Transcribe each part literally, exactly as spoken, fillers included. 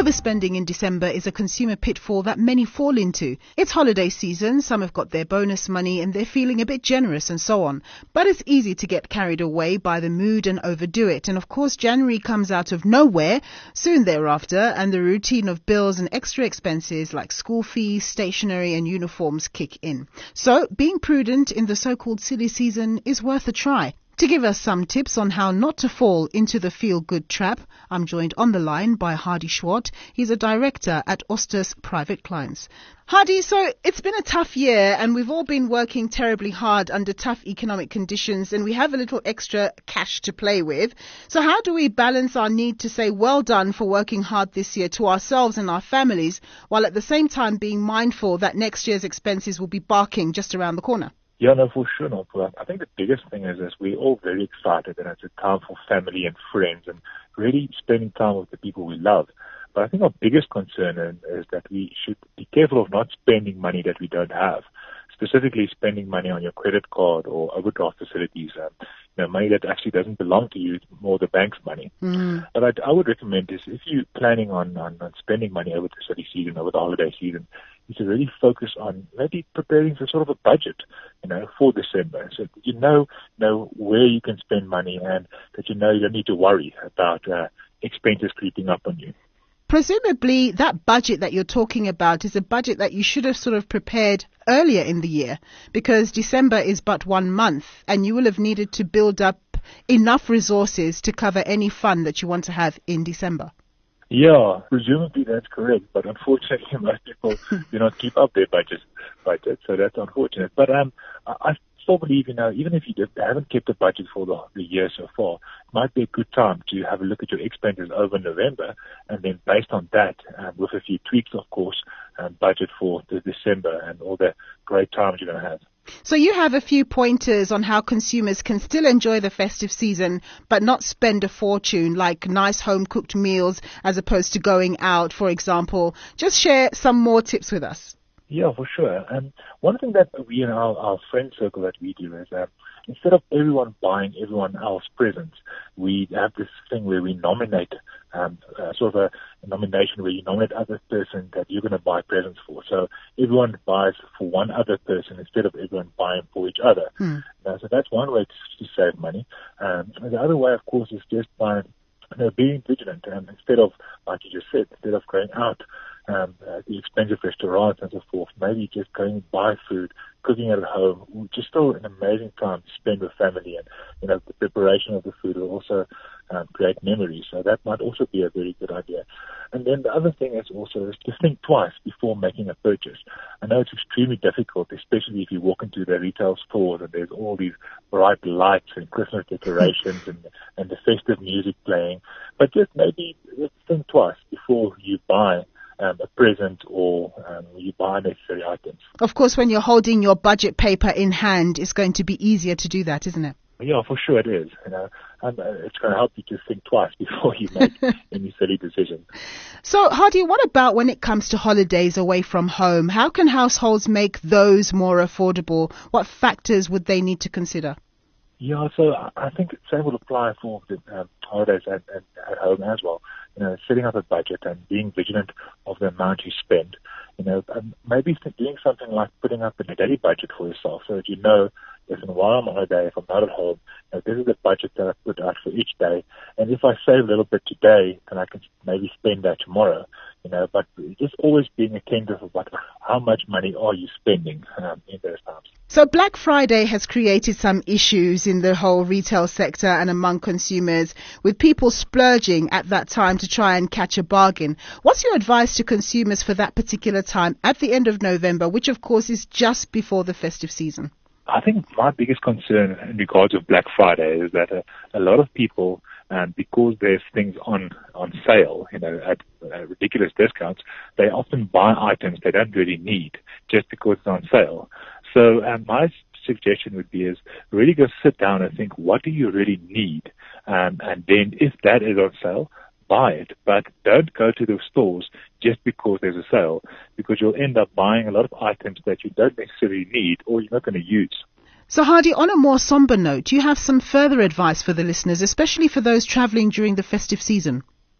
Overspending in December is a consumer pitfall that many fall into. It's holiday season, some have got their bonus money and they're feeling a bit generous and so on. But it's easy to get carried away by the mood and overdo it. And of course, January comes out of nowhere soon thereafter, and the routine of bills and extra expenses like school fees, stationery and uniforms kick in. So being prudent in the so-called silly season is worth a try. To give us some tips on how not to fall into the feel-good trap, I'm joined on the line by Hardy Schwart. He's a director at Ostus Private Clients. Hardy, so it's been a tough year and we've all been working terribly hard under tough economic conditions and we have a little extra cash to play with. So how do we balance our need to say well done for working hard this year to ourselves and our families, while at the same time being mindful that next year's expenses will be barking just around the corner? Yeah, no, for sure. No, I think the biggest thing is, is we're all very excited and it's a time for family and friends and really spending time with the people we love. But I think our biggest concern is that we should be careful of not spending money that we don't have, specifically spending money on your credit card or overdraft facilities, um, you know, money that actually doesn't belong to you, more the bank's money. Mm. But I'd, I would recommend is if you're planning on, on, on spending money over the city season, over the holiday season, is to really focus on maybe preparing for sort of a budget, you know, for December. So that you know, know where you can spend money and that you know you don't need to worry about uh, expenses creeping up on you. Presumably that budget that you're talking about is a budget that you should have sort of prepared earlier in the year, because December is but one month and you will have needed to build up enough resources to cover any fun that you want to have in December. Yeah, presumably that's correct, but unfortunately most people do not keep up their budget, budget, so that's unfortunate. But um, I, I still believe, you know, even if you haven't kept a budget for the, the year so far, it might be a good time to have a look at your expenses over November, and then based on that, um, with a few tweaks, of course, um, budget for the December and all the great times you're going to have. So you have a few pointers on how consumers can still enjoy the festive season but not spend a fortune, like nice home-cooked meals as opposed to going out, for example. Just share some more tips with us. Yeah, for sure. And one thing that we in our, our friend circle that we do is that instead of everyone buying everyone else presents, we have this thing where we nominate um, uh, sort of a, a nomination where you nominate other person that you're going to buy presents for. So everyone buys for one other person instead of everyone buying for each other. Hmm. Uh, so that's one way to, to save money. Um, and the other way, of course, is just by you know, being vigilant. Um, instead of, like you just said, instead of going out Um, uh, the expensive restaurants and so forth, maybe just going to buy food, cooking it at home, which is still an amazing time to spend with family, and you know the preparation of the food will also um, create memories, so that might also be a very good idea. And then the other thing is also is to think twice before making a purchase. I know it's extremely difficult, especially if you walk into the retail stores and there's all these bright lights and Christmas decorations and, and the festive music playing, but just maybe just think twice before you buy Um, a present or um, you buy necessary items. Of course, when you're holding your budget paper in hand, it's going to be easier to do that, isn't it? Yeah, for sure it is. You know, and uh, it's going to help you to think twice before you make any silly decisions. So, Hardy, what about when it comes to holidays away from home? How can households make those more affordable? What factors would they need to consider? Yeah, so I think the same will apply for the um, holidays at, at, at home as well. You know, setting up a budget and being vigilant of the amount you spend. You know, um, maybe doing something like putting up a daily budget for yourself so that you know, listen, while I'm on holiday, if I'm not at home, you know, this is the budget that I put out for each day. And if I save a little bit today, then I can maybe spend that tomorrow. You know, but just always being attentive about how much money are you spending um, in those times. So Black Friday has created some issues in the whole retail sector and among consumers, with people splurging at that time to try and catch a bargain. What's your advice to consumers for that particular time at the end of November, which of course is just before the festive season? I think my biggest concern in regards of Black Friday is that a, a lot of people, um, because there's things on, on sale, you know, at uh, ridiculous discounts, they often buy items they don't really need just because it's on sale. So um, my suggestion would be is really go sit down and think, what do you really need? Um, and then if that is on sale, buy it. But don't go to the stores just because there's a sale, because you'll end up buying a lot of items that you don't necessarily need or you're not going to use. So Hardy, on a more somber note, do you have some further advice for the listeners, especially for those travelling during the festive season?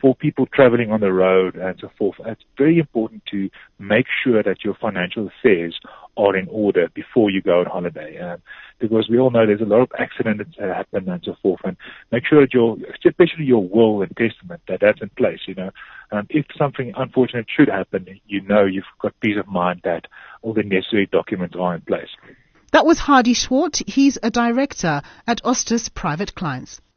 for people traveling on the road and so forth, it's very important to make sure that your financial affairs are in order before you go on holiday. Um, because we all know there's a lot of accidents that happen and so forth, and make sure that your, especially your will and testament, that that's in place, you know. Um, if something unfortunate should happen, you know you've got peace of mind that all the necessary documents are in place. That was Hardy Swart. He's a director at Ostis Private Clients.